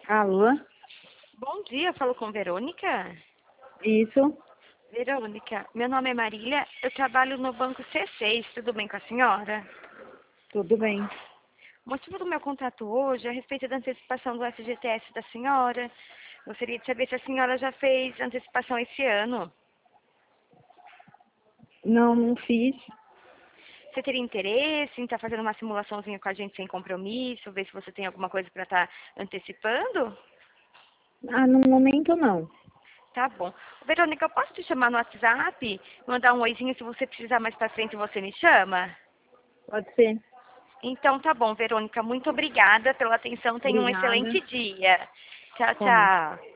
Alô? Bom dia, falo com Verônica. Isso, Verônica, meu nome é Marília, eu trabalho no Banco C6, tudo bem com a senhora? tudo bem. O motivo do meu contato hoje é a respeito da antecipação do FGTS da senhora. Gostaria de saber se a senhora já fez antecipação esse ano. Não fiz. Você teria interesse em estar fazendo uma simulaçãozinha com a gente sem compromisso, ver se você tem alguma coisa para estar antecipando? No momento não. Tá bom. Verônica, eu posso te chamar no WhatsApp, mandar um oizinho, se você precisar mais para frente você me chama? Pode ser. Então tá bom, Verônica, muito obrigada pela atenção. Tenha um Obrigada. excelente dia. Tchau, Tchau. tchau.